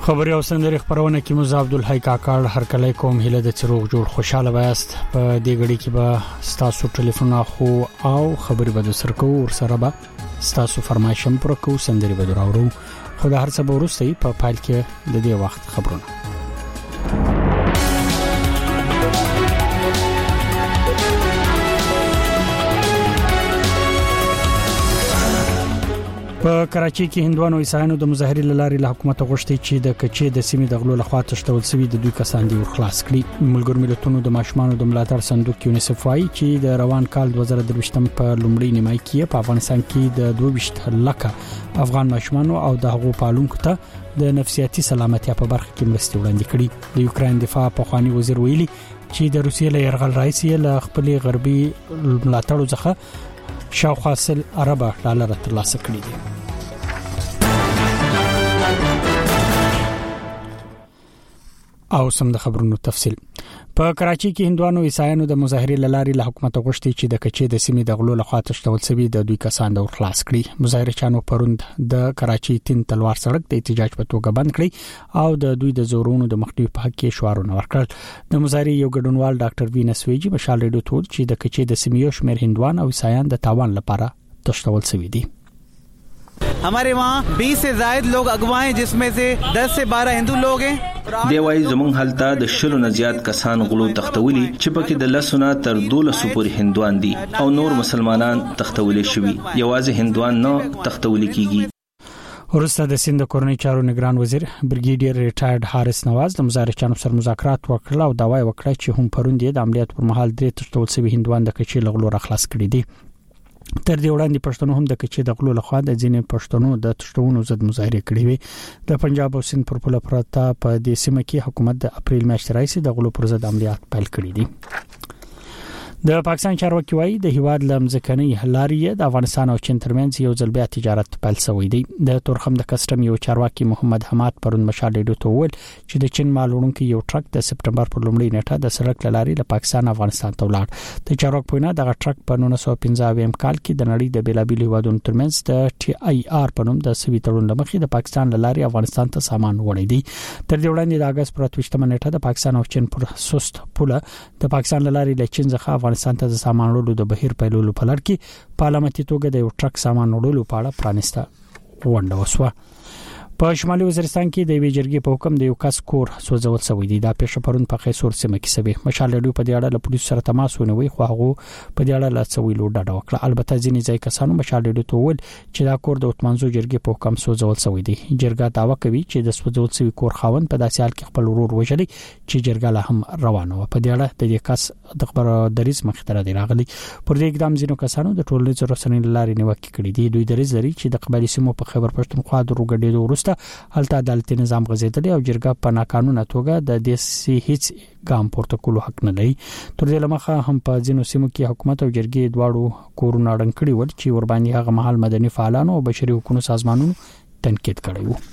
خبري او سندري خبرونه کې مو عبدالحی کاکړ هر کله کوم هله د چروغ جوړ خوشاله وایست په دې غړي کې به ستاسو ټلیفون اخو او خبري به سر کو ور سره به ستاسو فرمایشم پر کو سندري به دراوړو خو د هر څه ورسته په فایل کې د دې وخت خبرونه په کراچي کې هندوانو عیسایانو د مظاهرې لاري له حکومت غوښتي چې د کچې د سیمې د غلو لخوا تشتول شوی د دوی کسان دی ورخلاص کړي ملګر ملتونو د ماشومان د ملاتړ صندوق یونیسف وايي چې د روان کال 2023م په لومړۍ نیمایي کې په افغانستان کې د 22 لکه افغان ماشومان او د هغو پالونکو ته د نفسیاتي سلامتیا په برخه کې مرستې وړاندې کړي د یوکرين دفاع په خواني وزیر ویلي چې د روسیې له يرغل رئیس له خپل غربي ملاتړو څخه شاوخوا $10 ترلاسه کړي دي او سم د خبرونو تفصيل په کراچي کې هندوانو عیسایانو د مظاهرې لاري له حکومت غوښتي چې د کچې د سیمې د غلو لخوا تشتول شوی د دوی کسان د ورخلاص کړي مظاهرچانو پروند د کراچي تین تلوار سړک د احتجاج په توګه بند کړی او د دوی د زورونو د مخنیوي په حق کې شعارونه ورکړل د مظاهرې یو ګډونوال ډاکټر وینس ویجی مشال ریډیو ته چې د کچې د سیمې یو شمېر هندوان او عیسایان د تاوان لپاره تشتول شوی دي हमारे वहाँ 20 से ज्यादा लोग अगवा हैं जिसमें से 10 से 12 हिंदू लोग हैं دی وای زمون حالت د شلو نه زیات کسان غلو تختولي چې پکې د لسونه تر 12 پورې هندوان دي او نور مسلمانان تختولي شوي یوازې هندوان نه تختولي کیږي ورسته د سند کورنۍ چارو نگران وزیر بریګیډیر ریټایرډ هارس نواز د مظاهرچانو سره مذاکرات وکړل او دا وایي وکړه چې هم پروندې د عملیات پر مهال درې تشتول شوی هندوان د کچې لغلو راخلاص کړي دي تر دې وړاندې پښتنو هم د کچې د غلو لخوا د ځینې پښتنو د تشتونو ضد مظاهره کړې وي د پنجاب او سند پر پوله پرتا په دې سیمه کې حکومت د اپریل میاشتې راځي د غلو پر ضد عملیات پیل کړي دي د پاکستان چارواکي وايي د هیواد لمزکني هلاریه د افغانستان او چین ترمنځ یو ځل بیا تجارت پیل شوی دی د تورخم د کسټم یو چارواکي محمد حماد پرون مشال ریډیو ته ویل چې د چین مالونکو یو ټرک د سپټمبر پر لومړۍ نیټه د سړک لاري له پاکستان افغانستان ته ولاړ د چارواکي په وینا د ټرک په 1915 کال کې د نړۍ د بیلابیل هیوادونو ترمنځ د ټي آی آر په نوم د سوي تړون لمخې د پاکستان لاري افغانستان ته سامان وړي دي تر دې وړاندې د اگست پر 28 نیټه د پاکستان او چین پر سست پوله د پاکستان لاري له چین څخه افغانستان ته سامان وړلو د بهیر پیلولو په لړ کې په علامتي توګه د یو ټرک سامان وړلو په اړه پرانیسته ونډه وسوه په شمالي وزیرستان کې د وی جرګې په حکم د یو کس کور سوځول شوی دی دا پیښه پرون په خیسور سیمه کې شوه مشال ریډیو په دې اړه له پولیسو سره تماس ونیوي خو هغه په دې اړه لا څه ویلو ډاډه وکړه البته ځینې ځای کسانو مشال ریډیو ته ویل چې دا کور د اتمنځو جرګې په حکم سوځول شوی دی جرګه داوا کوي چې د سوځول شوی کور خاوند په داسې حال کې خپل ورور وژلي چې جرګه لا هم روانه و په دې اړه د دې کس د خبر دریز مخته دی راغلی پر دې اقدام ځینو کسانو د ټولنیزو رسنیو لارې نیوکه کړې دي دوی دریز لري چې د قبایلی سیمو په خیبر پښتونخوا د روغډېدو وروسته هلته عدالتي نظام غزیدلی او جرګه په ناقانونه توګه د دې هیڅ ګام پورته کولو حق نه لري تر دې لمخه هم په ځینو سیمو کې حکومت او جرګې دواړو کورونه اړن کړي ول چې ور باندې هغه محل مدني فعالانو او بشري حقوقو سازمانونو تنقید کړی وو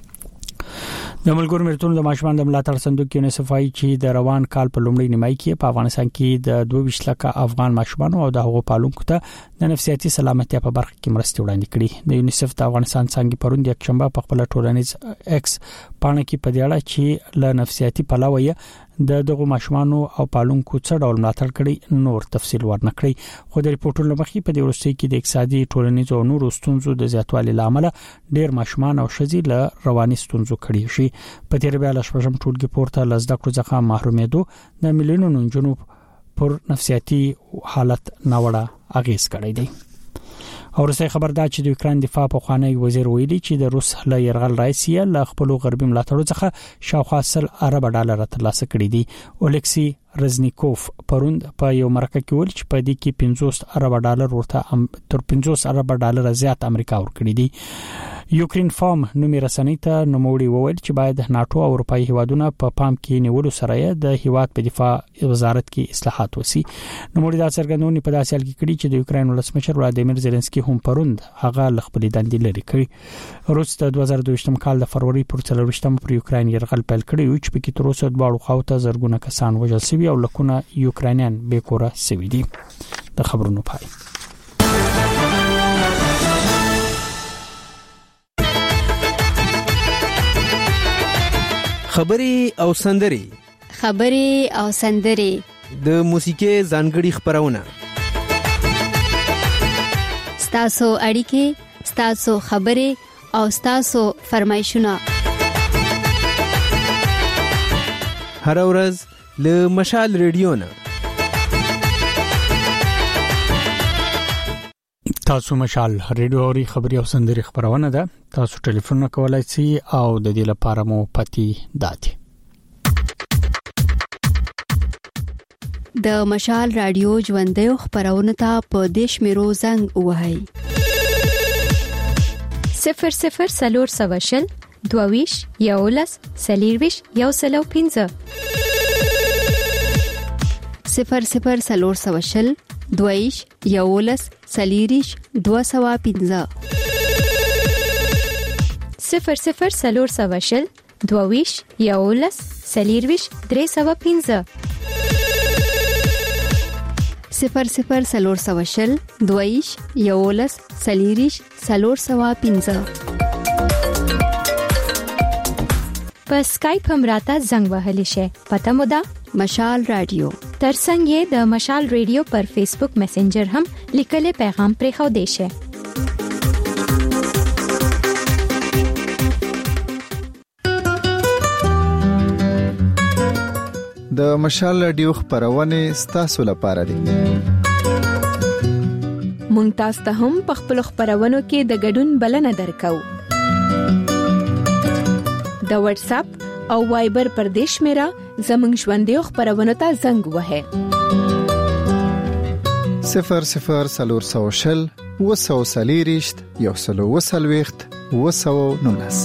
د ملګرو ملتونو د ماشومان د ملاتړ صندوق یونیسف وايي چې د روان کال په لومړۍ نیمایي کې په افغانستان کې د 22 لکه افغان ماشومان او د هغو پالونکو ته د نفسیاتي سلامتیا په برخه کې مرستې وړاندې کړي د یونیسف د افغانستان څنګه پروند یک شنبه په خپل ټولنیز ایکس پاڼه کې په دې اړه چې له نفسیاتي پلاوی د دغه ماشومان او پالونکو څخه ډول ملاتړ کړي نور تفصیل ورنکړي خو د ریپورتونو مخې په دې ورسته کې د اقتصادي ټولنیز او نور ستونزو د زیاتوالي لامل ډېر ماشومان او ښځې له رواني ستونزو کړي شي په تیر بیا له شپږم ټولګي پورته لزده کړو ځخه محرومېدو د ملیونونو نجونو پر نفسیاتي حالت ناوړه اغیز کړی دی او رسې خبردار چې د یوکرين دفاع په خوانی وزیر ویلي چې د روس له يرغل رئیس له خپل غربي ملاتړو څخه شاوخوا $10 ترلاسه کړي دي اولکسي رزنیکوف پروند په یو مرکه کې ویل چې په دې کې $50 ورته تر $50 زیات امریکا ورکړي دي یوکرين فارم نومي رسنۍ ته نوموړي وویل چې باید ناتو او اروپאי هیوادونه په پام کې نیولو سره د هیواد په دفاع وزارت کې اصلاحات وسی نوموړي دا څرګندونې په داسې حال کې کړي چې د یوکرين ولسمشر ولادیمیر زيلنسکي هم پروند هغه خپل دندې لري کړی روس د 2022 کال د فروری پر 24 پر یوکرين يرغل پیل کړی چې په کې تر اوسه دواړو خواته زرګونه کسان وژل شوي او لکونه یوکرانیان بیکوره شوي دي د خبرونو پای خبري او سندري د موسیقي ځانګړي خبرونه ستاسو اړیکې ستاسو خبرې او ستاسو فرمایشونه هر ورځ له مشال ریډیو نه تاسو مشال ریډیو اوري خبري او سندري خبرونه ده تاسو ټلیفون کولای شئ او د دې لپاره مو پتی داتي د مشال رادیو ژوندۍ خبرونه ته په دیش میرو زنګ وهاي 00 22 یولس سلیرویش یو سلو 15 00 22 یولس سلیریش 215 00 22 یولس سلیرویش 315 00 22 یولس سلیریش 315 په سکایپ هم راته زنګ وهلی شي پته مو ده مشال رادیو ترڅنګ د مشال رادیو پر فیسبوک میسنجر هم لیکلي پیغام پرې خو دی شي د مشال رادیو خبرونه ستاسو لپاره دي مونږ تاسو ته هم په خپل خبرونو کې د ګډون بلنه درکو د واتس اپ او وایبر پر دیش میرا زمنګ ژوندۍ خبرونه ته زنګ وهه 00 وسوسلیریشت یو سلو وسلويخت وسو نونس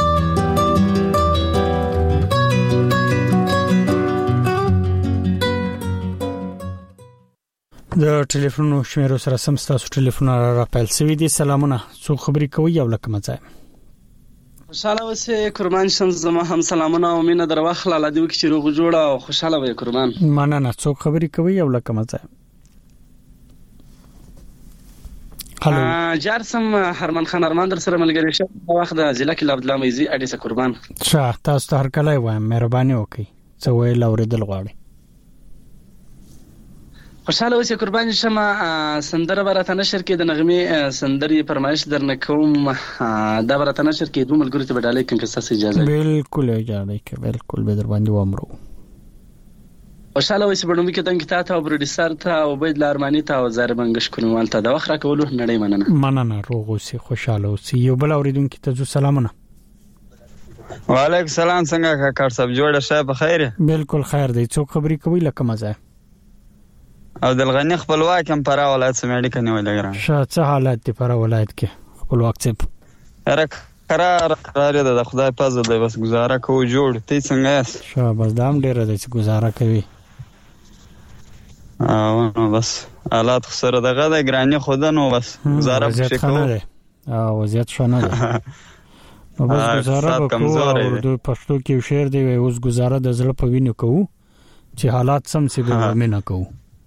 د ټلیفون شمیرو سره سم تاسو ټلیفون را پیل سوي دي سلامونه څو خبري کوي یو لکه مزه خوشاله اوسې قربان شم زما هم سلامونه او مینه در واخله الله دې وکړي چې روغ جوړه او خوشاله وي قربان مننه څو خبري کوي یو لکه مزه هالو جارسم هرمن خان ارمان در سره ملګری شه په وخت د ضلع کې عبد الله مېزي اډیسه قربان ښه تاسو ته هر کله وایم مهرباني وکړئ څه ویل اوریدل غواړئ خوشاله اوسې قربان شم سندره برته نشر کې د نغمه سندري فرمایش درنه کوم دا برته نشر کې دوه ملګری ته بداله کې تاسو اجازه بالکل اجازه کې بالکل به در باندې وامرو خوشاله اوسې بډوم کې تنګ ته او پروډوسر ته او بيد لارمانی ته او زار منګش کونوال ته د وخت راکولو نړۍ مننه روغ اوسې خوشاله اوسې یو بل اوریدونکو ته سلامونه وعلیکم السلام څنګه کاکړ صاحب جوړه شه په خیر بالکل خیر دی څوک خبري کوي لکه مزه او دلغنی خپلواک هم پر ولایت سمېړي کني ولګرام څه حالت دی پر ولایت کې خپلواک څه قرار د خدای پزه دی بس گزاره کوو جوړ تی څنګه یې بس دام ډیر دی چې گزاره کوي نو بس حالات سره دغه د ګرانی خودنو بس گزاره بشي کوو وضعیت شونه ده بس گزاره کوو د پښتو کې شعر دی اوس گزاره د زړه په وینو کوو چې حالات سم سي به مینه کوو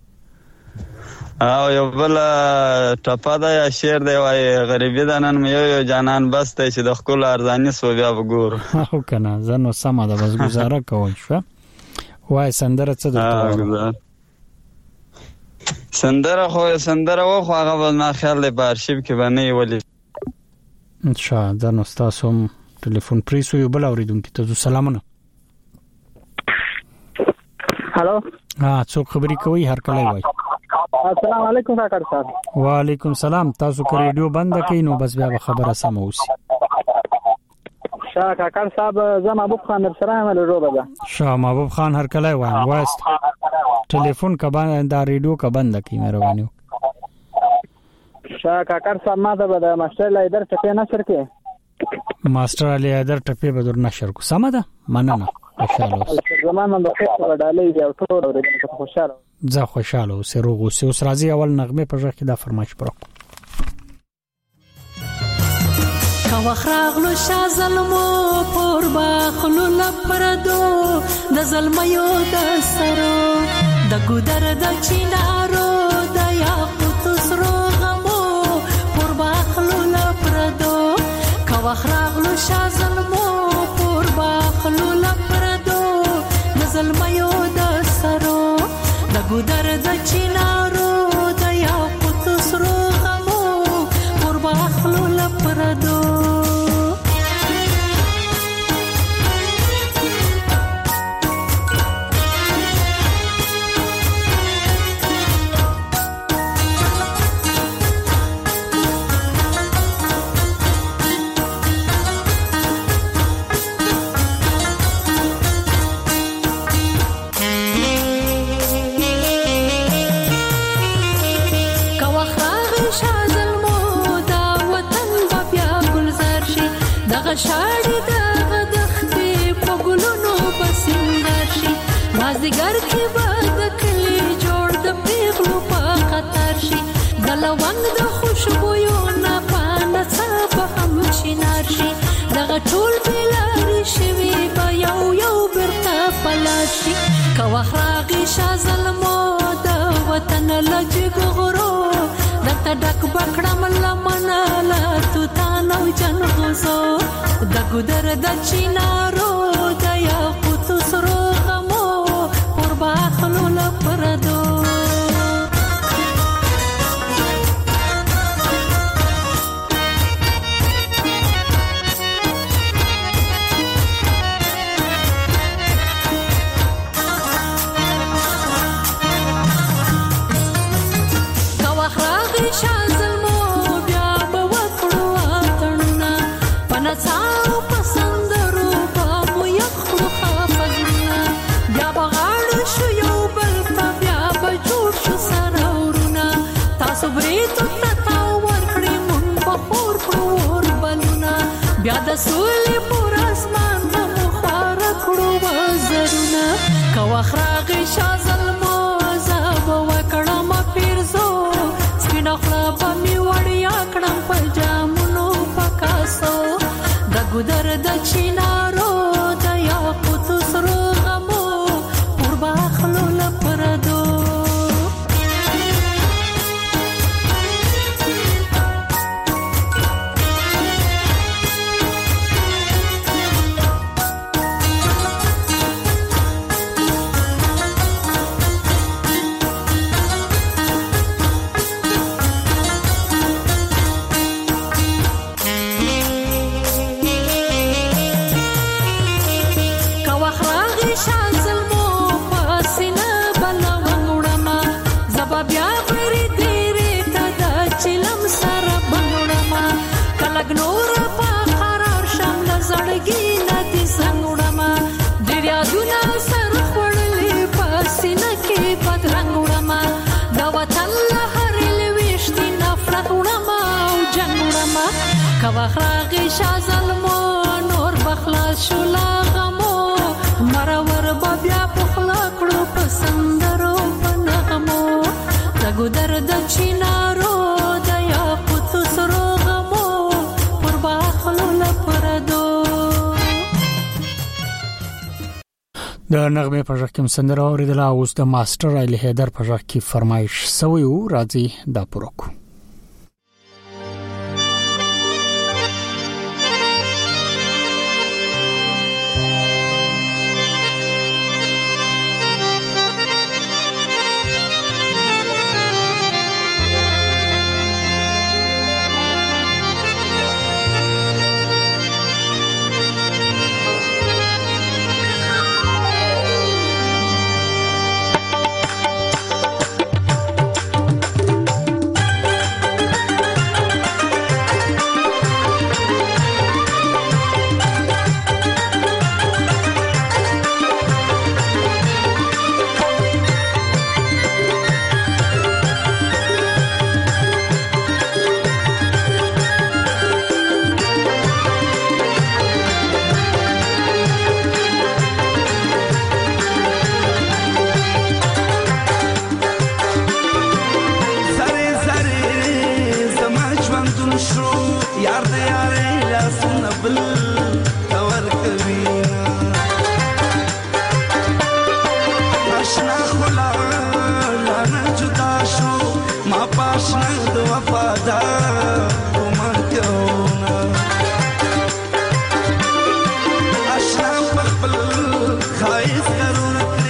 او یو بل ټپا دا شعر دی وای غریبی دانن مې یو جانان بس ته چې د خپل ارزانی سو بیا وګور او کنه زنو سم ده بس گزاره کوي شو وای سندره څه ده سندره خو هغه ما خیال دی په ارشیو کې باندې ولې ان شاء الله زنو تاسو ټلیفون پریسو یو بل اوریدونکو ته سلامونه هالو څوک خبري کوي هر کله وای السلام علیکم کاکړ صاحب وعلیکم سلام تاسو کو ریډیو بند کړئ نو بس بیا خبره سم اوسي شاه کاکړ صاحب زما محبوب خان سره مل روبه ده شاه محبوب خان هر کله وایم وایست ټلیفون کا باندې دا ریډیو کا بند کړئ مهرباني شاه کاکړ صاحب ما ته د ماستر لیدر ټپه نشر کې ماستر لیدر ټپه به در نشر کو سم ده مننه خوشاله زمانه د خپل ډالۍ دی او ټول ورته خوشاله زه خوشاله اوسې روغ اوسې اوس راځي اول نغمه په ځخ کې دا فرمایش پرو کا وخراغلو شاه ظلمو پر باخلو لپردو د ظلميو د سرو د ګودر د چینارو د یاقوت سرو غمو پر باخلو لپردو کا وخراغلو شاه ظلمو پر باخلو لپردو زلمیو د سرو د ګودر د چینارو د یاقوت سرو غمو قربا خلو لپردو شاړې د دښتې په ګلونو بسنګر شي مازدیګر کې به د کلي جوړ د پیغلو په خطر شي د لونګ د خوشبویو نه پانه څه به هم چینار شي دغه ټول بېلارې شوي به یو یو بیرته پلار شي که وخت راغی شاه زلمو د وطن له جګو غرو درته ډک به کړم لمنه له توتان او جنغوزو د ګودر د چینارو د یاقوتو سرو غمو قربا خلو لپردو بیا د سولې پر اسمان د مخواره کړو وزرونه که وخت راغی شاه زلمو زه به وکړم پیرزو سپینه خوله به مې وړیا کړم په جامونو په کاسو د ګودر د چینارو د یاقوتو سرو غمو قربا خلو لپردو کواخراغی شاه زلمو نور بخلاص شو لا غمو مرور بیا پخلا کړو پسندرو پنغمو د ګودر د چینارو د یاقوتو سرو غمو قربا خلو لپردو د نغمه په ژغ کې سندره اوریدله اوس د ماستر علي حیدر په ژغ کې فرمایش سوی او راځي دا پروکو خايف ضرورة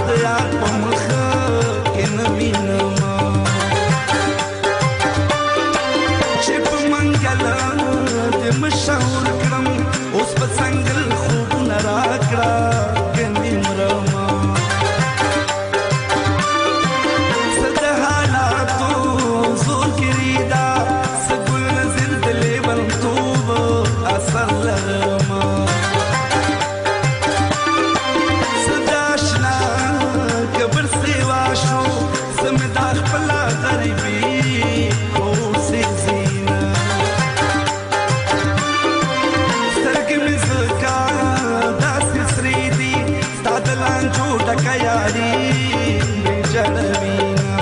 د یار په مخه کې نه وینم چې په منګله دې مشهور کړم اوس په څنګل خوبونه راکړه ګندې مرمه څه د حالاتو زور کړي دا څه ګل نظر د لیونتوب اثر لرمه څه د اشنا قبر سیوا شو څه مې دا خپله غریبي اوسې زینه سترګې مې زکا داسې سرې دي ستا د لانجو ډکه یاري مې جړوینه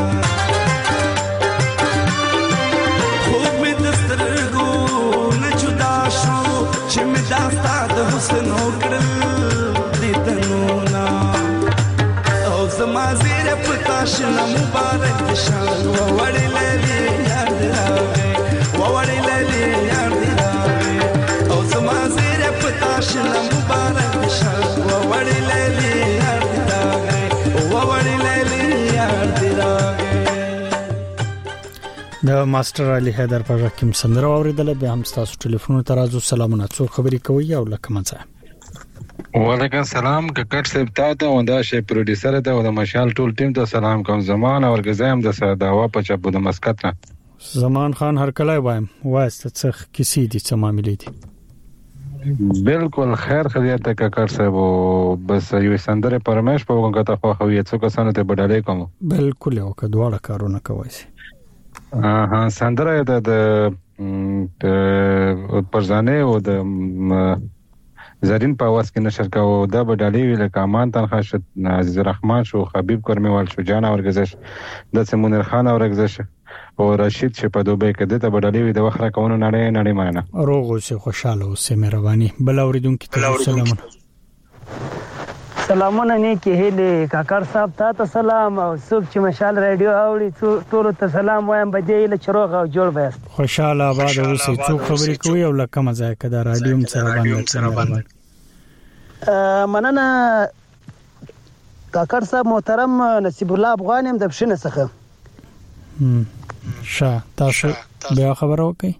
خوب مې د سترګو نه جدا شو چې مې دا ستا د حسن وکړل دیدنونه او زما زیره په تا شنه مبارک د شان ووړې للې یار دې راغی ووړې للې یار دې راغی او زما زیره په تا شنه مبارک د شان ووړې للې یار دې راغی ووړې للې یار دې راغی د ماستر علي حیدر په ځکه کوم سندره اوریدل به هم تاسو ټلیفون ته راځو سلامونه څو خبرې کوي او لکه مزه وعلیکم سلام ککټ صاحب ته او دا شی پروډوسر ته او د مشال ټول ټیم ته سلام کوم زمان او ورګزایم د داوا په چپ د مسقط نه زمان خان هر کله وایم واسطه څخ کسی دي څه معاملې دي بالکل خیر خدای ته ککټ صاحب بس یو سندره پرمش په وګه ته خو هویت څو کسانو ته بدلې کوم بالکل او کډواړه کارونه کوي ها سندره د پرزانه او د زرین په واس کې نشر کاوه دا بدلې ویل کامان تنخوا شد عزیز الرحمن شو حبیب کرمیوال شو جان اورګزش د سمونر خان اورګزش او رشید چې په دوبه کې د بدلې وی د وخره کوونو نړۍ مانه روغ اوسه خوشاله اوسه مهرباني بل اوریدونکو ته سلامونه سلامونه نیکی هله کاکر صاحب ته سلام او صبح چې مشال رادیو اوري ټول ته سلام وایم بده له چروغ او جوړ وست خوشاله آباد اوسه څو خبرې کوي او لکه مزه کده رادیو سره باندې مننه کاکر صاحب محترم نصیب الله افغان هم د بشنه څخه تاسو بیا خبرو کوي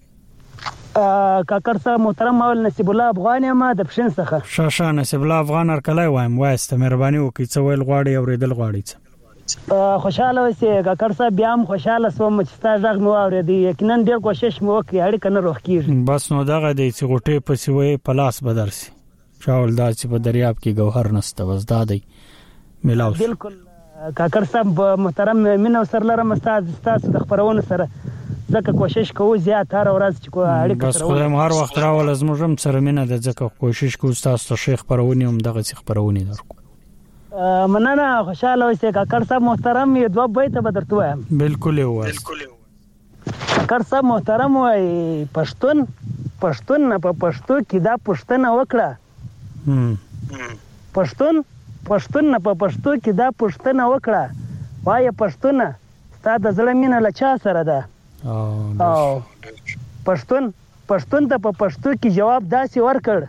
کاکر صاحب محترم مول نصیب الله افغان ما د پښین څخه شاشه نصیب الله افغان هر کله وایم واسته مهرباني وکړئ څه ویل غواړي اوریدل غواړي خوشاله اوسئ کاکر صاحب بیا هم خوشاله سوم چې تاسو غږ مو اوریدي یقینا ډیر کوشش مو وکړ اړیکه نه روخ کیږي بس نو دغه د سیغټې په سیوې پلاس بدرسي چاول دا چې په دریاب کې گوهر نسته وزدا دی ملاو بالکل کاکر صاحب محترم مینه سره لرم تاسو د خبرونه سره ځکه کوشش کوو زیات هر ورځ چې اړیکه بس خدای مهار وخت راول از موږ هم سره مینه د ځکه کوشش کوو تاسو ته شیخ پرونی هم دغه شیخ پرونی درکو مننه خوشاله اوسئ کاکر صاحب محترم یو دوه بیت به درته وایم بالکل یو کاکر صاحب محترم وای پښتون نه په پښتو کې دا پښتنه وکړه پښتون نه په پښتو کې دا پښتنه وکړه وای پښتونه ستاسو د زړه مینه له چا سره ده او پښتون ته په پښتو کې جواب داسې ورکړ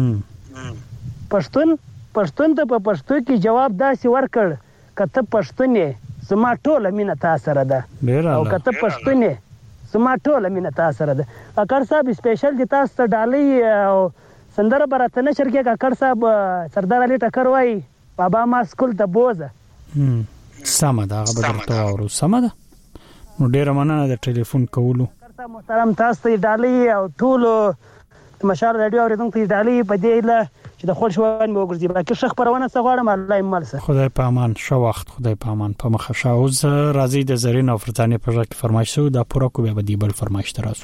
پښتون ته په پښتو کې جواب داسې ورکړ کته پښتونې زما ټوله مینه تاسو سره ده او کته پښتونې زما ټوله مینه تاسو سره ده کاکر صاحب سپیشل د تاسو ته ډالۍ او سندره برته نشر کې کاکر صاحب سردار علي ټکر وای بابا ما سکول ته بوزه سمه ده هغه درته اورو سمه ده نو ډیر مننه د ټلیفون کولو محترم تاسو ته ډالۍ او ټول مشال رادیو اوریدونکو ته ډالۍ په دې له چې د خپل شوان مو ګرځي باکه شخ پرونه څه غواړم الله یې مالسه خدای په امان شو وخت خدای په امان په مخه شاوز راځي د زرین او فرزانه په ځکه فرمایش شو دا پوره کو به دی بل فرمایش تراسو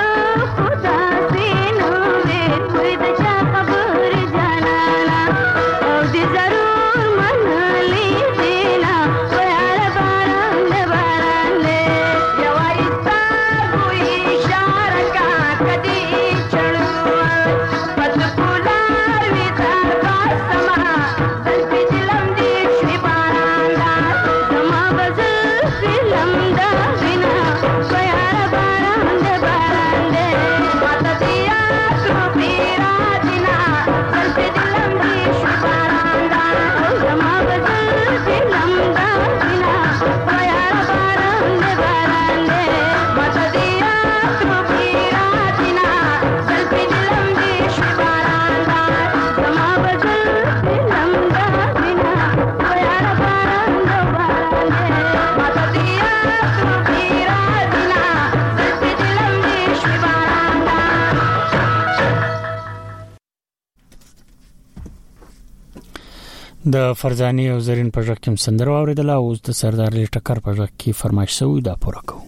د فرزاني او زرین په ژغ کې سندره اوریدله او د سردار علی ټکر په ژغ کې فرمایش شوی دا پوره کوو.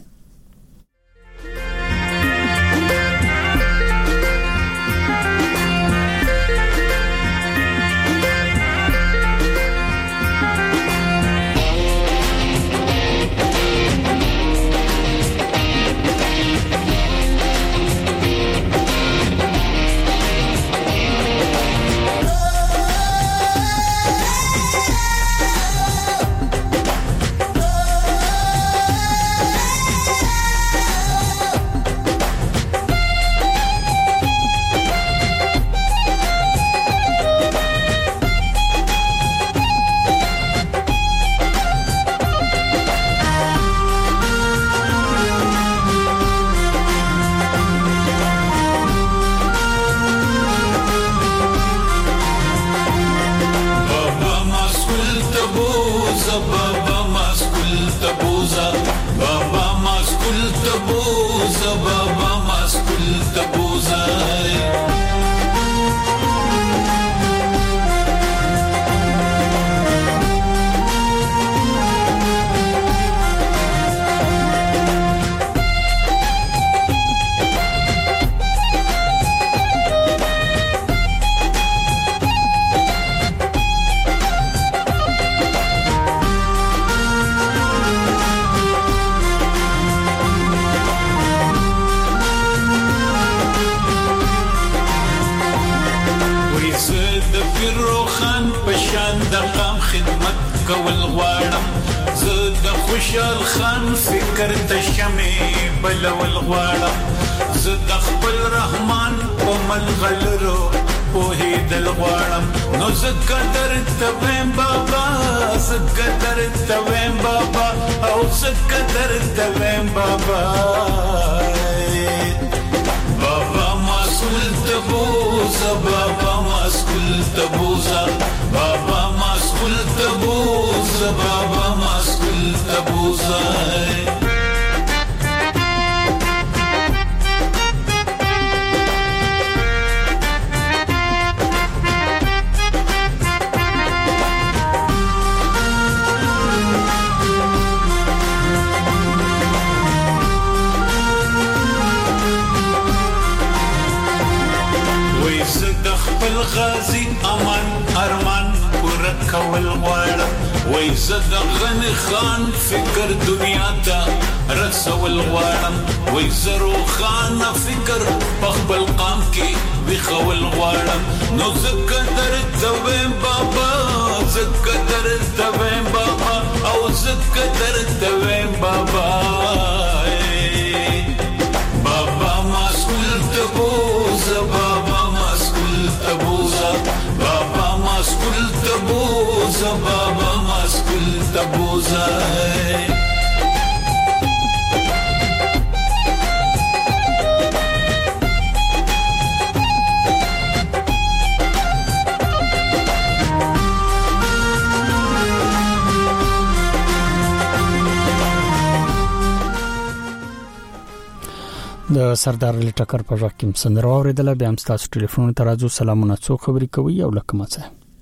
د سردار علی ټکر په ژغ کې سندره اوریدله. بیا هم تاسو ټلیفون ته راځو. سلامونه، څوک خبرې کوي او لکه مڅه؟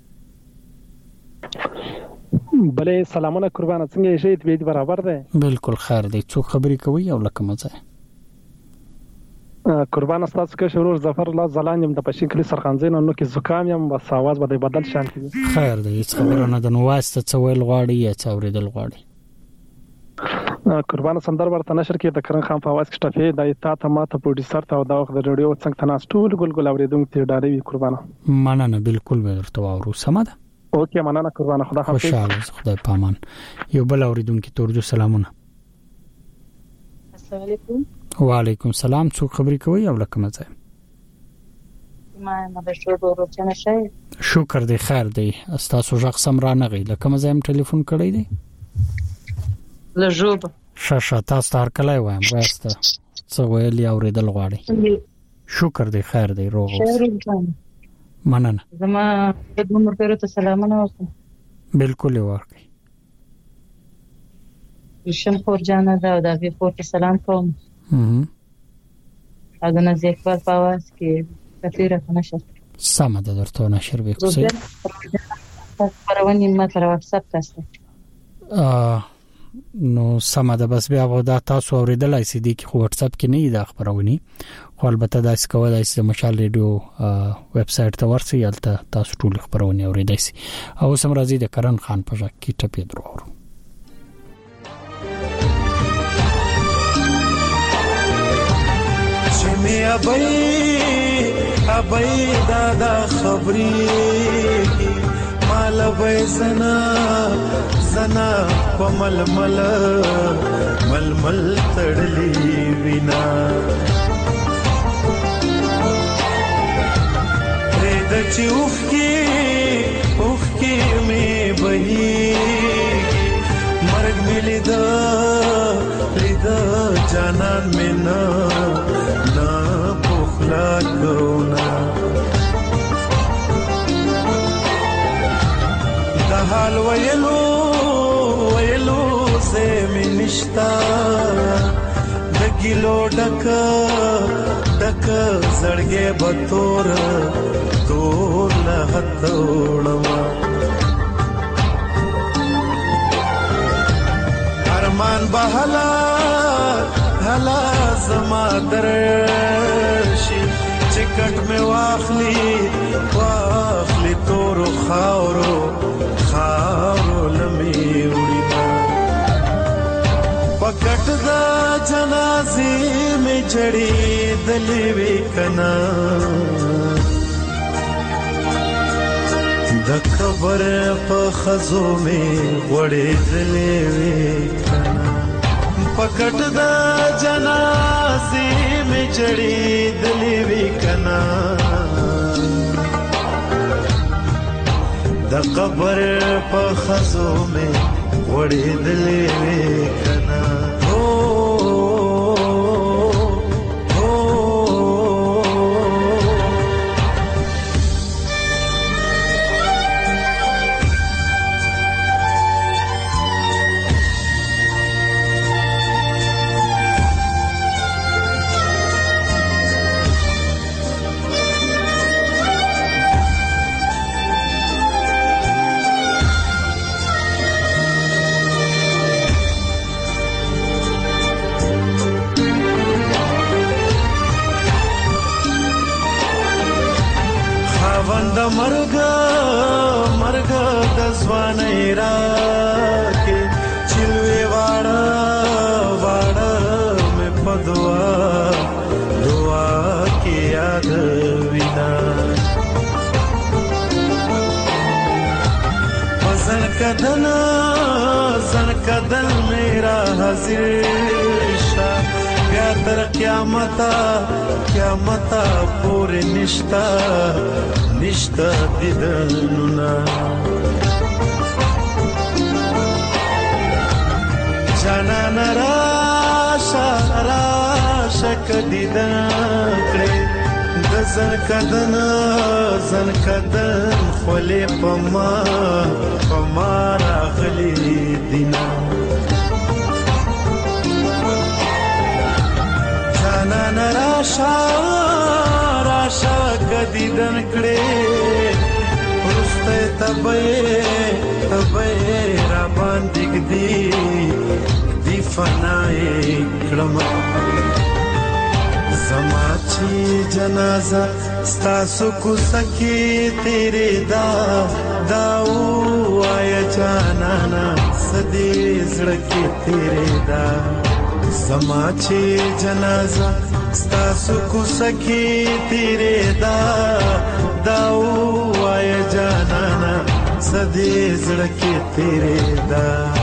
بله سلامونه قربان، څنګه یې؟ طبیعت برابر ده؟ بالکل خیر دی. څوک خبرې کوي او لکه مڅه؟ قربان استاد که شروع ظفر الله زلان یم د پښین کلی سرخانزین نو کې زکام یم بس आवाज به بدل شان کی خیر دی هیڅ خبره نه د نو واسطه څویل غواړي یا څوریدل غواړي قربان سندر ورته نشر کې د کرن خان په आवाज کې ټفې د تا ته ماته پروډوسر ته او د وخت د ریډیو څنګه تناس ټول ګل اوریدونکو ته ډارې وي قربان مننه بالکل به درته واورو سم ده اوکې مننه قربان خدا حافظ خوشاله خدای پامان یو بل اوریدونکو ته ورجو سلامونه السلام علیکم وعلیکم السلام څوک خبرې کوي او لکه مزه ما مبشر ورچنه شي شکر دی خیر دی استاسو ژغ سم را نه غي لکه مزه هم ټلیفون کړی دی لجوب شاشه تاسو تر کله وایم واسطه څه ویل یا اوریدل غواړي شکر دی خیر دی روغ مننه زما د عمر پیرو ته سلامونه ورکړم بالکل ورکړي شم خور جانه دا د ابي خور ته سلام کوم اګه نه ځکه په आवाज کې کثیره نشر سم ده درته نشر وکړم پرونی ما تر واتس اپ تاسو نو سم ده بس بیا غوډه تاسو اوریدلای سي دي کې واتس اپ کې نه دا خبرونه خو البته دا څه کولای سي مشال ریډیو ویب سټ ته ورسي یلته تاسو ټول خبرونه اوریدای سي او سم راځي د کرن خان په ځکه کې ټپې درو می ابي دادا خبري مال وای زنا پمل مل تړلی وینا د چوف کې می بهي مرګ ملي دا جانان مینا نا پخلا کونا د حال ویلو سے منشتا د ګلو ډک زړګې بتور نه هتوړما ارمان بهلا هلا زما درشي چکټ می واخلي تور خاورو لمي وړي پکټ دا جنازې می جړې دلې وکنا د قبر په خزو می وړې دلې وکنا پکټ دا جنازې می جړې دلې وکنا د قبر په خزو می وړې دلې وکنا مرګ د ځوانۍ راکې چلوي واړه مې په دعا کې یاد وینا زن کدن میرا حاضر شا بیا تر قیامتا پورې نشتا دیدنونا جانان راشا کدیدن کړي د زن کدن خولې پما راغلي دینا جانان راشا کدیدن کړي ورسته تبه را باندې دی فنای کړم समाची जनाजा स्तासु कुसकी तेरे दाऊ आया जाना सदे जड़के तेरे दा समाची जनाजा स्तासु कुसकी तेरे दाऊ आया जाना सदे जड़के तेरे दा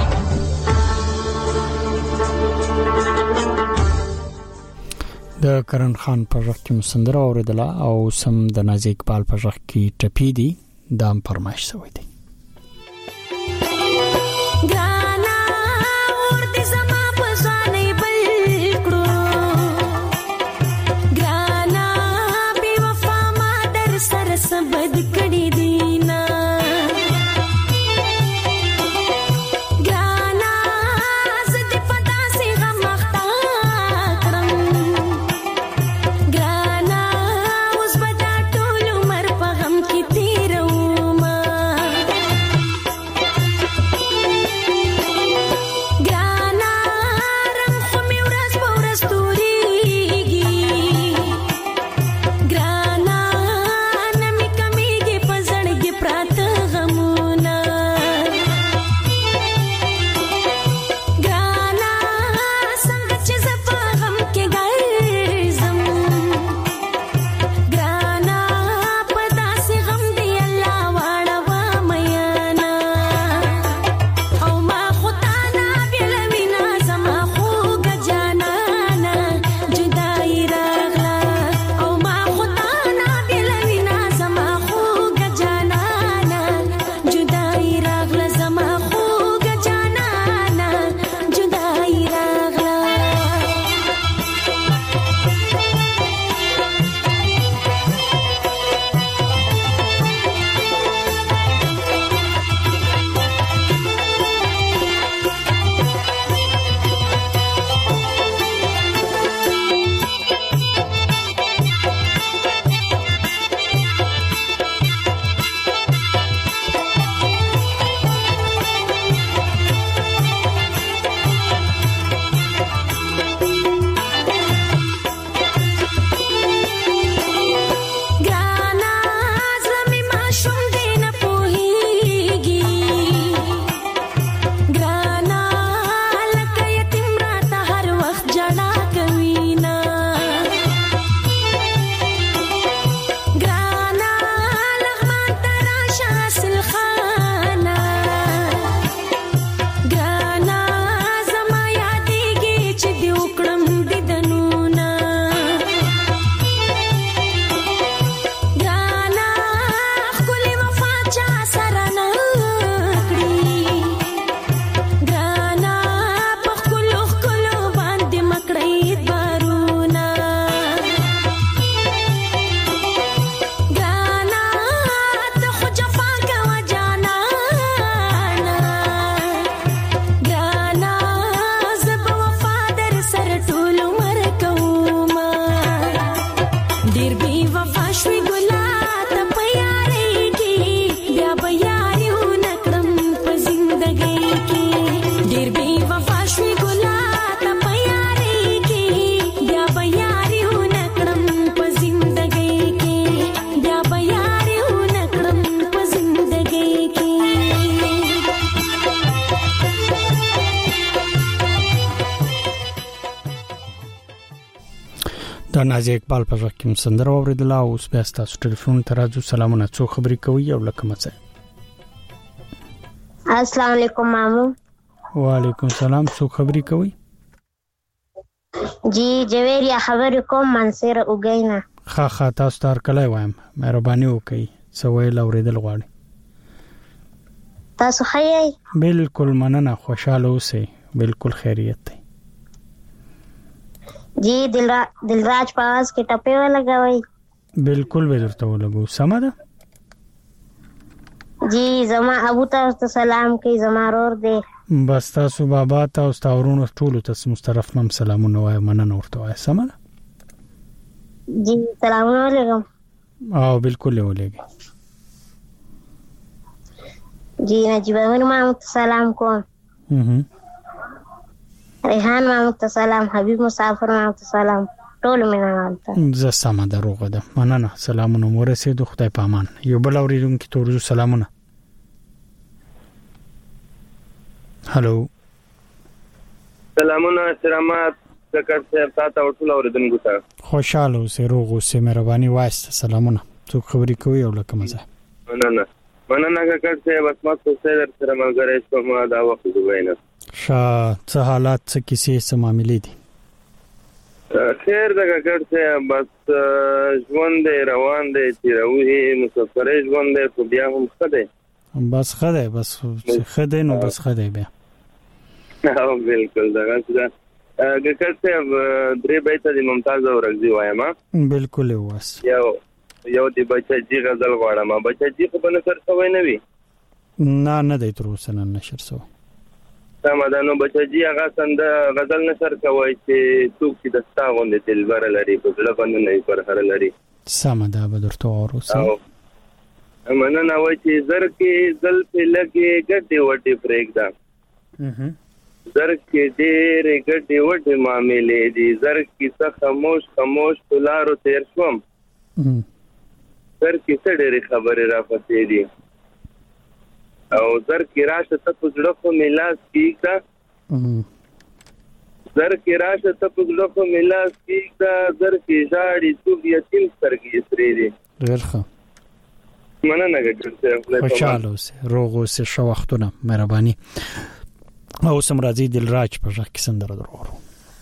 د کرن خان پر غږ کې مسندره اوریدله او سم د نازي اقبال پر غږ کې ټپی دي دام فرمایش شوی دی ګانا ورته زما په ځانې بل کړو ګانا بي وفا ما در سره سبد کړي دینا د نازي اقبال په غږ کې مسندره اوریدله او اوس بیا تاسو ټلیفون ته راځو سلامونه څو خبرې کوي او لکه مڅه السلام علیکم مامو وعلیکم السلام څو خبرې کوي جی جویریا خبر کوم منصور وګینا خا تاسو تر کله وایم مهرباني وکړئ سوې اوریدل غواړي تاسو خیای بالکل مننه خوشاله اوسئ بالکل خیریت دی جی دلراج پاس کې ټپه ولګوي بالکل به درته ولګو سم ده جی زما ابو ته سلام کوي زما ورور دی بس تاسو بابا تاسو تاورونو ټول ته مسترف مم سلامونه وای مننه ورته وای سم ده جی سلامونه علیکم او بالکل ولګي جی نجیب مامو ته سلام کوم ریحان مامو ته سلام حبیب مسافر مامو ته سلام ټول مینوال ته زه سم دروغه ده مننه سلامونه مورسېدو خدای په امان یو بل اوریدونکو ته ورزو سلامونه هالو سلامونه سلامات ذکر صاحب تاسو ټول اوریدونکو ته خوشاله اوسئ روغ اوسئ مهرباني وایسته سلامونه څوک خبرې کوي او لکه مزه مننه ذکر صاحب اسمت سره سره ملګری شوم دا وخت وینم څه حالات څه کیسې څه معاملې دي خیر دا ګټ څه بس ژوند روان دی چې روحي مسافر ژوند دی خو بیا هم خده بس خده نو بس خده بیا او بالکل دا ګټ څه درې بیت د ممتاز اورغزي وایم بالکل واس یو دی بچی غزل غواړم بچی خو بنه سر څوی نه وی نه دی تر اوسه نه نشر سو سمادانو بچی هغه څنګه غزل نشر کوي چې څوک چې دستا غونډه دلبر لري په بل باندې نه پر هر لري سمدا به درته اوروسه مننه وای چې زر کې زل په لګي ګټي وټي پرېږدا زر کې ډېر ګټي وټي معاملې دي زر کې څه خاموش تلارو تیر شوم زر کې څه ډېر خبرې را پاتې دي او زر کې راشه ته په زړه خو میلاس کیږي زر کې راشه ته په زړه خو میلاس کیږي زر کې ژاړي څوک یتیم سترګې سرې دي ډېر ښه مننه ګټه خوشاله اوسئ روغ اوسئ ښه وختونه مهرباني او سم راځي دلراج په ځکه کې سندره درو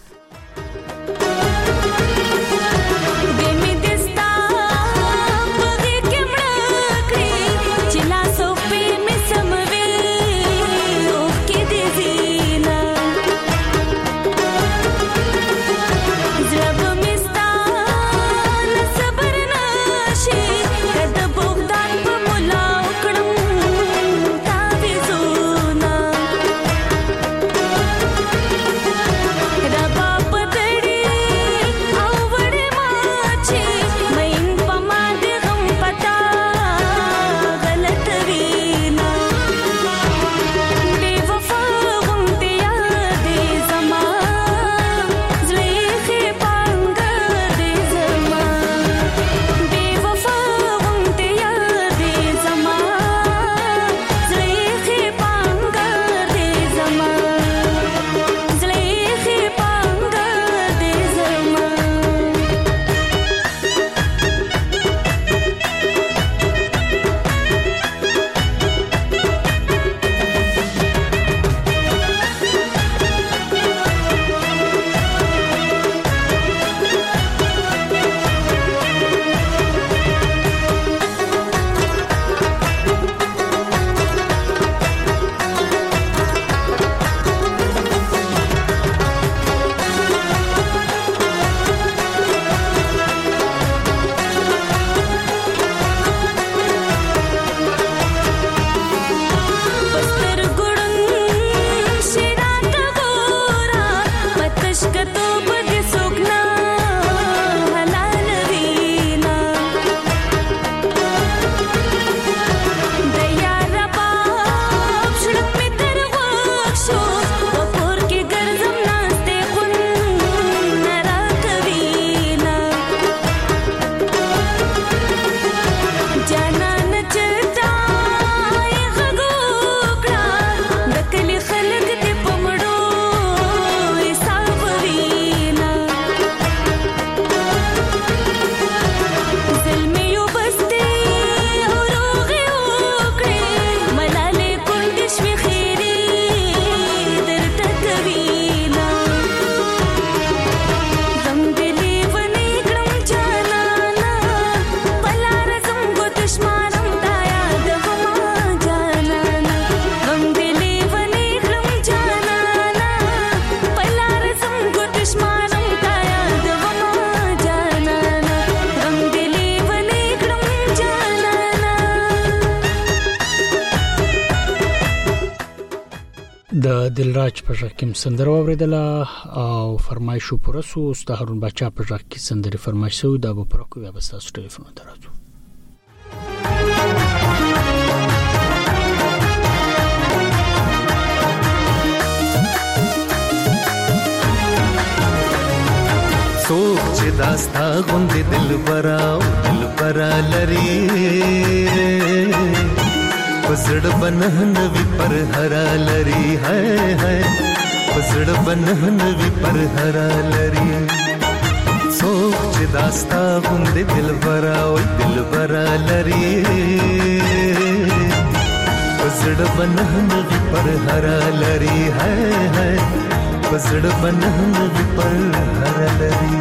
د دلراج په ځکه کې سندره اوریدله او فرمایشو پرسو است هارون بچا په ځکه کې سندره فرمایشو د ابو پرکو بیا بس تاسو ټلیفون دراتو سوچ چې داستا غوندې دلبرا لري پسړ بنهن وی پر هرا لري هاي پسړ بنهن وی پر هرا لري څوک چې داستا غوندې دلبرا لري پسړ بنهن وی پر هرا لري هاي پسړ بنهن وی پر هرا لري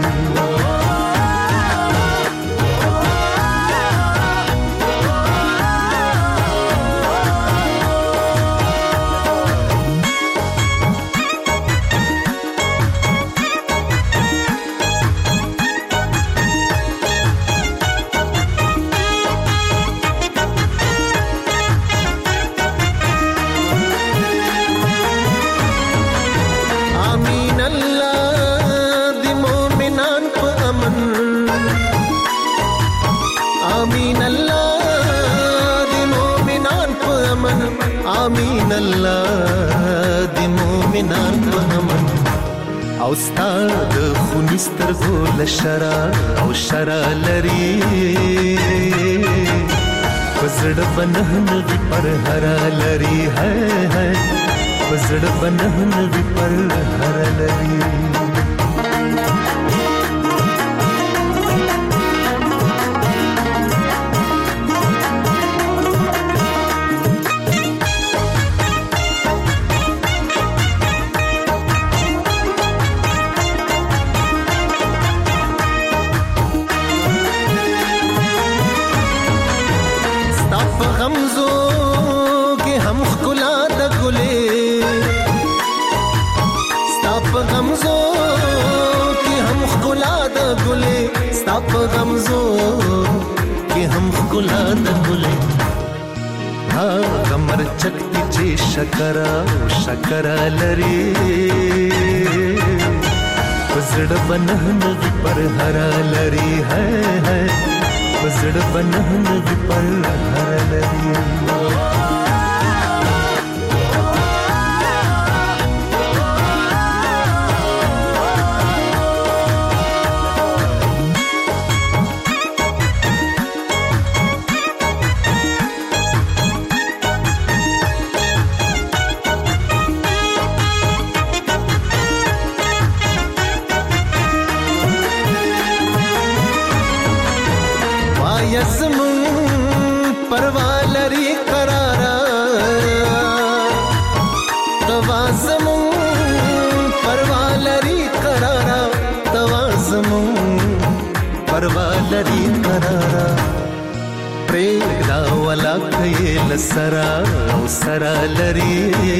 آمین الله د مومنان په امن او ستاد خونستر غول شرا او شرا لري پسړ بنهن وی پر هرا لري هاي پسړ بنهن وی پر هرا لري غمزو کې هم خلا د ګلې ها غمر چکتی چې شکر لري پسړ بنهن وی پر هرا لري هاي پسړ بنهن وی پر هرا لري لري قرارا پرېږدا ولا کيل سرا او سرا لري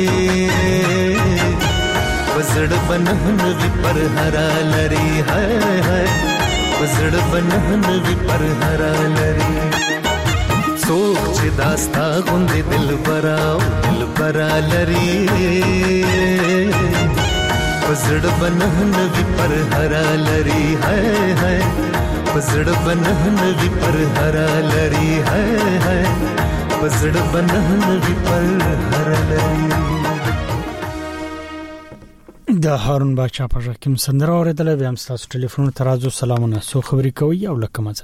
پسړ بنهن وی پر هرا لري هاي پسړ بنهن وی پر هرا لري څوک چې داستا غوندې دلبرا لري پسړ بنهن وی پر هرا لري هاي پسړ بنهن وی پر هرا لري هاي پسړ بنهن وی پر هرا لري د هارون باچا په ژکم سندره اوریدل بیا هم تاسو ټلیفون ترازو سلامونه سو خبري کوي او لکه مزه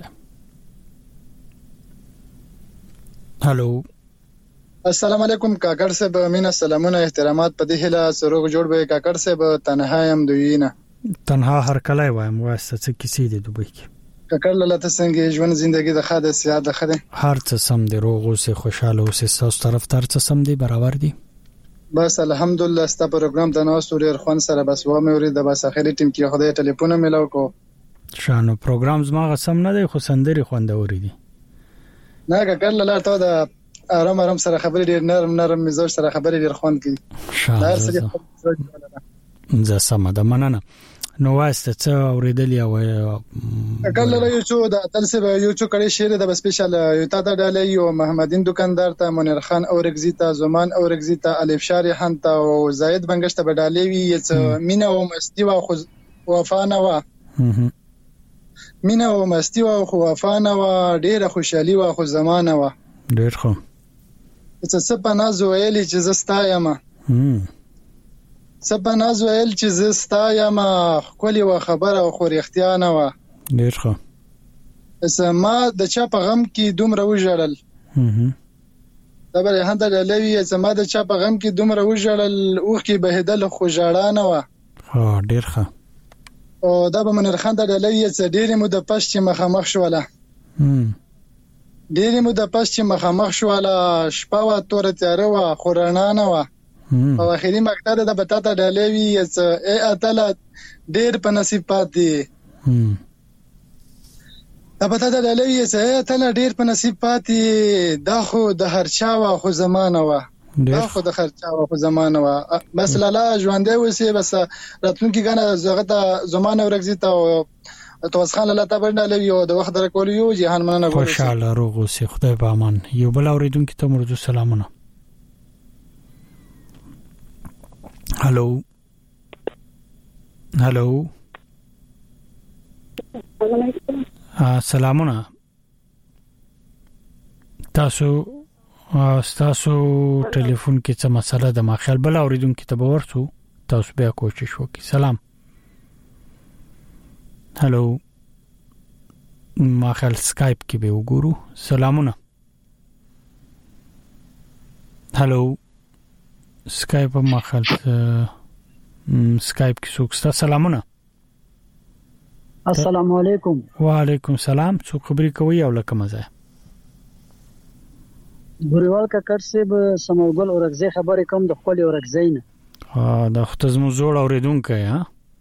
هالو السلام علیکم کاکړ صاحب مینا سلامونه احترامات په دې هله سروغ جوړ به کاکړ صاحب تنها يم دوینه تنها هر کله وایم واسطه څه کیسې دي دوی کې کاکړ لاله څنګه ژوند ژوندۍ د خاطر سیاده د خده هر څه سم دی روغ او سه خوشاله او سه تاسو طرف تر څه سم دی برابر دی بس الحمدلله ست پروګرام د نو سوري خوان سره بس و مې ورې د بس اخري ټیم کې خدای ټلیفون ملاو کو شانو پروګرام زما غسم نه دی خو سندري خوندوري دي نه کاکړ لاله ته د آرام سره خبرې ډېر نرم مزاج سره خبرې ډېر خوند کوي دا سره زه سم ده مننه نو واسطه څه اوریدل یا کله یو څو د تلسه یو څو کړي شعر د سپیشل یو تا د ډالې یو محمدین دکاندار ته منیر خان اورګزی ته زمان اورګزی ته الف شارحان ته او زید بنگشت په ډالې وی مینا او مستی او وفانه وا مینا او مستی او وفانه وا ډیره خوشحالي وا خو زمانه وا ډیر خو څه په ناز ویلې چې زستا یم سبا ناز ویل چې زستا یم خولي و خبره او خو رښتیا نه و ډیر ښه. زما د چا په غم کې دومره وژړل دا به هند ډالوي. زما د چا په غم کې دومره وژړل اوخ کې بهدل خو ژړا نه و. ډیر ښه. او دا به منیر خان ډالوي چې ډېرې مو د پښ چې مخامخ شوله ډېرې مو د پښ چې مخامخ شوله شپه وا تور تیاره وا خو رڼا نه و. او اخري مقطع د بتاته ډالوي چې ای اتله ډېر په نصیب پاتې دا بتاته ډالوي چې ای اتله ډېر په نصیب پاتې دا خو د هر چا وا خو زمانه و دا خو د هر چا وا خو زمانه و. بس لاله ژوندې وسی بس راتلونکي غنه زغه د زمانه ورګزي ته توس خان الله تعالی ډالوي او د وخت درکول یو جهان مننه غوړي. خوشاله روغ اوسې خدای په امان. یو بل اوریدونکو ته مرجو سلامونه. هالو سلامونه. تاسو ټلیفون کې څه مسله ده؟ ما خیال بل اوریدونکو ته به ورسو تاسو بیا کوشش وکړئ. سلام. هالو ما خیال سکایپ کې به وګورو. سلامونه. هالو سکایپ ما خیال سکایپ کې څوک سلامونه. السلام علیکم. وعلیکم السلام. څو خبرې کوي او لکه مزه ګوریوال کا کرسب سموګل اورګزې خبرې کوم د خپل اورګزې نه. دا ختزمو زوړ اوریدونکو ها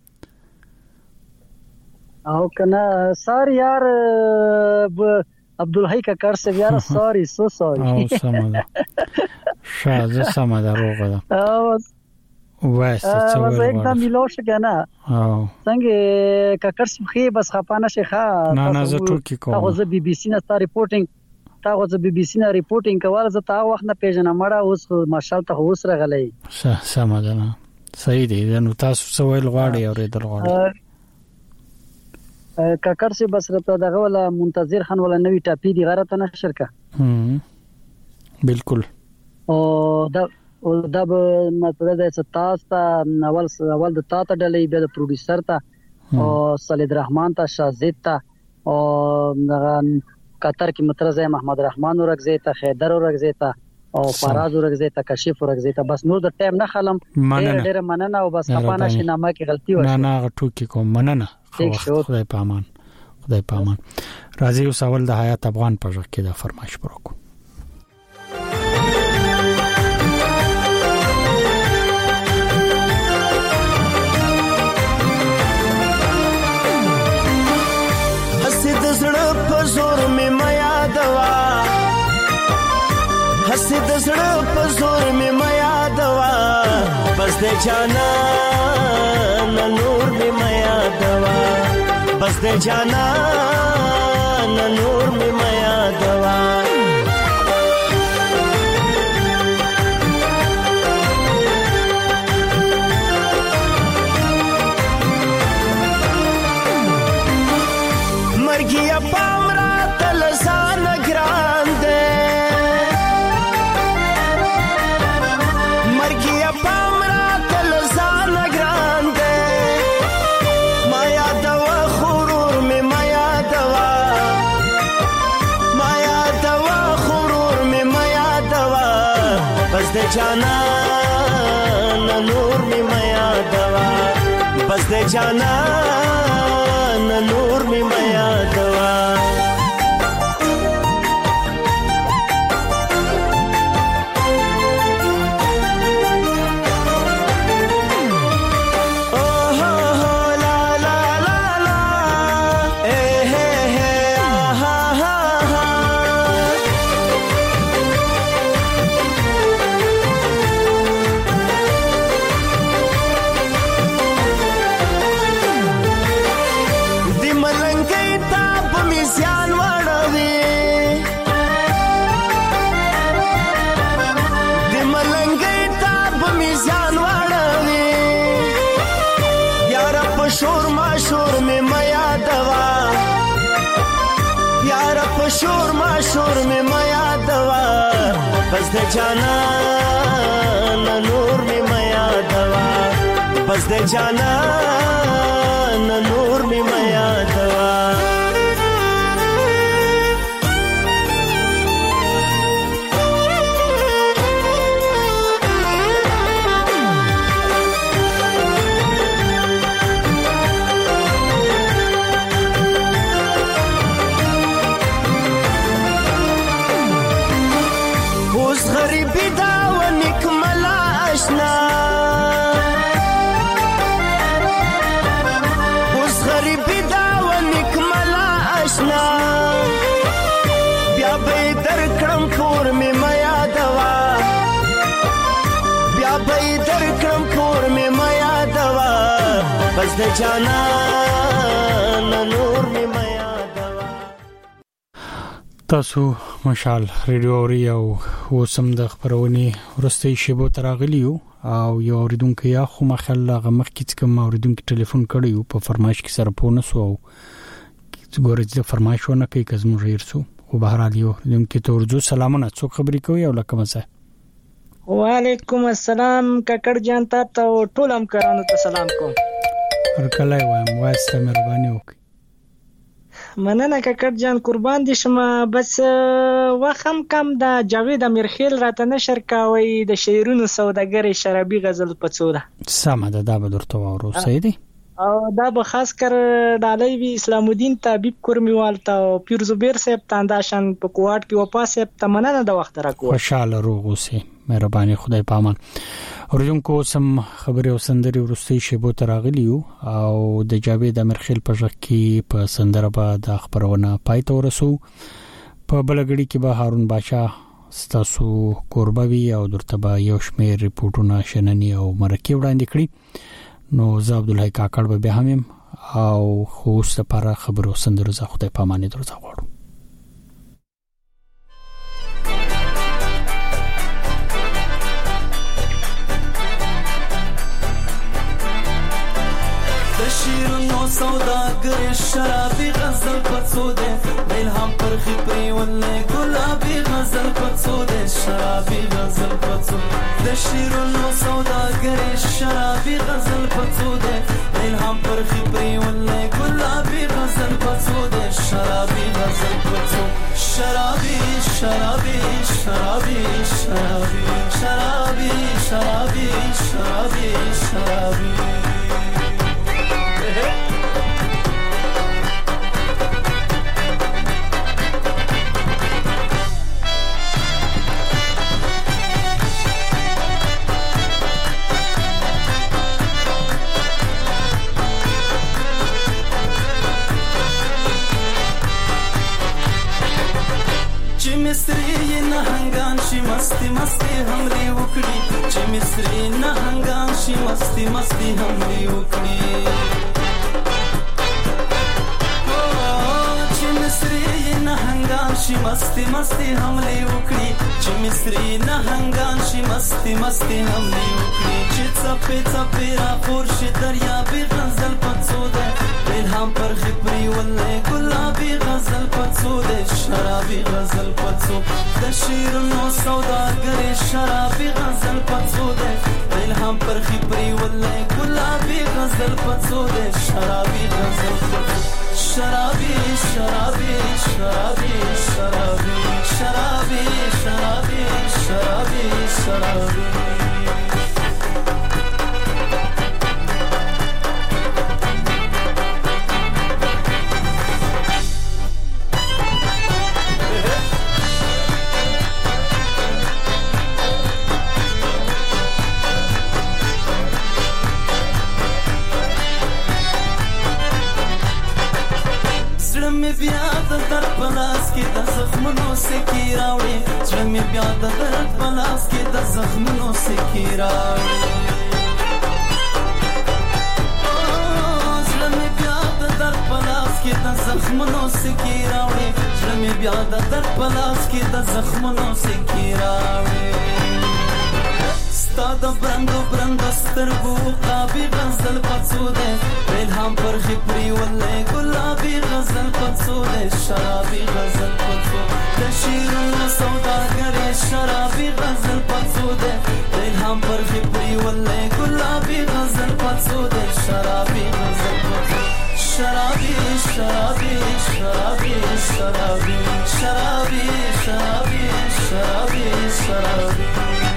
او کنه سار یار عبدالحی کا کرسب یار سوري سو سوري او سمه شاده سمه دروغه ده واسه څه وایي एकदम ملوش کنه او څنګه کا کرسب خي بس خپانه شيخه نه زه ټوکی کوم. تاسو بي بي سي نه ریپورټینګ تاسو بي بي سي نه ریپورټینګ کوله زه تا وخت نه پیژنم مړه اوس ماشالله ته اوس راغلی. سمه ده نه صحیح دی. نو تاسو څه ویل غواړئ اوریدل غواړئ؟ کاکر سي بس رته دغه ولا منتظر خان ولا نوې ټاپي دی غره نشر کا بالکل. او دا به مطلب دا چې تاسو اول د تاسو ډلې به د پروډوسر ته او صالح الرحمن ته شازید ته او قطر کې مترزه محمد رحمان ورغزه ته خیدر ورغزه ته او فراز ورغزه ته کشف ورغزه ته بس نو د ټیم نه خلم ډېر مننه او بس خپانه شنامه کې غلطي وشوه. نه ټوکی کوم مننه. خدای په امان. خدای په امان. راځي او سوال د حیات افغان په ځکه کې دا فرمایش وکړو. حسد زړه په زور می میا دوا حسد زړه په زور می میا دوا بس د جانا نور می میا دوا بس د جانا نور می میا دوا مرګیا پامرا تل ځان ګرانده مرګیا پامرا تل ځان ګرانده مایا دوا غرور می مایا دوا مایا دوا غرور می مایا دوا بس د جانا نور می مایا دوا بس د جانا نور می مایا دوا شور ما شور میں میا دوا بس د جانا نور میں میا دوا بس د جانا نور میں میا دوا بس د جانان نور می میا دوا. تاسو مشال ریډیو اوري او وسم د خبرونې ورستي شیبو تراغلیو او یو اوریدونکو یا خو مخله غمخ کې کوم اوریدونکو ټلیفون کړیو په فرمایش کې سره پونه سو ګورځ د فرمایشونه کې کزمو ژیرسو او بهرحال یو لینک ته ورجو سلامونه څوک خبرې کوي او لکه مزه. وعلیکم السلام ککړ جان تاسو ټول هم کرانو ته سلام کوم. ورکلای وایم واسطه مهرباني وکړئ. مننه ککړ جان قربان دي شمه. بس وخم کم د جاوید امیرخیل راته نشر کاوي د شعرونو سوداګر شرابي غزل پڅوده. سمه ده دا به درته وورو سیدی. او دا به خاص کر دالای وی اسلام الدین طبيب کورمیوال ته پیر زبیر صاحب تانداشن په کوټ کې وپا صاحب ته مننه د وخت راکو. خوشاله روغ اوسې مهرباني خدای پامان. اورونکو سم خبري او سندري ورستي شیبو تراغلیو او د جاوید امیرخیل په ځخ کې په سندره بعد خبرونه پاتې ورسو. په بلګړي کې به هارون باشا ستاسو قربوي او درتبه یو شمېر ریپورتونه شننی او مرکه وړاندې کړي. نو زه عبدالله کاکړ به هم او خو سپاره خبرو سندرو زه خدای پاماني درځه غواړم. شیرونو سوداګر شرابي غزل پڅوده الهام پر خپري ولې ګلابي غزل پڅوده شرابي غزل پڅوده د شیرونو سوداګر شرابي غزل پڅوده الهام پر خپري ولې ګلابي غزل پڅوده شرابي غزل پڅوده شرابي شرابي شرابي شرابي شرابي شرابي شرابي شرابي مصری نهنگان شي مستی مستی همري وکړي چې مصری نهنگان شي مستی مستی همري وکړي چې مصری نهنگان شي مستی مستی همري وکړي چې مصری نهنگان شي مستی مستی همري وکړي چې څپې څپې را پور شي دریا به غزل پڅوده الهام پر خپري ولې ګلابي غزل پڅوده شرابي غزل پڅو د شیرونو سوداګر شرابي غزل پڅوده الهام پر خپري ولې ګلابي غزل پڅوده شرابي غزل پڅو شرابي شرابي شرابي شرابي شرابي شرابي شرابي شرابي بیا د درد پلاس کې د زخمونو سکی راوړي زړه مې بیا د درد پلاس کې د زخمونو سکی راوړي زړه مې بیا د درد پلاس کې د زخمونو سکی راوړي زړه مې بیا د درد پلاس کې د زخمونو سکی راوړي ستا د برندو برندو سترګو قابي غزل پڅوده الهام پر خپري ولې ګلابي غزل پڅوده شرابي غزل پڅوده د شیرونو سوداګر شرابي غزل پڅوده الهام پر خپري ولې ګلابي غزل پڅوده شرابي غزل پڅوده شرابي شرابي شرابي شرابي شرابي شرابي شرابي شرابي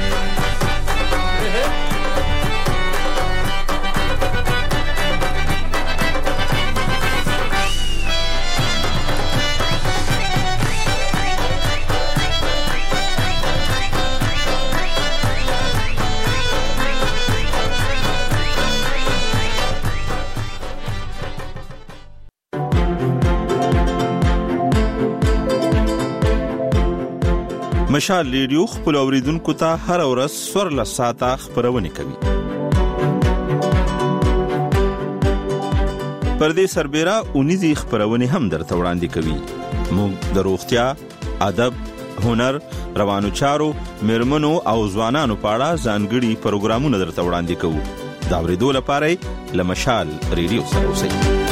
مشال ریډیو خپل اوریدونکو ته هر ورځ 14 ساعته خبرونه کوي. پر دې سربېره اونیزي خبرونه هم درته وړاندې کوي. موږ د روغتیا، ادب، هنر، روانو چارو، میرمنو او ځوانانو په اړه ځانګړي پروګرامونه درته وړاندې کوو. دا ورېدو لپاره له مشال ریډیو سره اوسئ.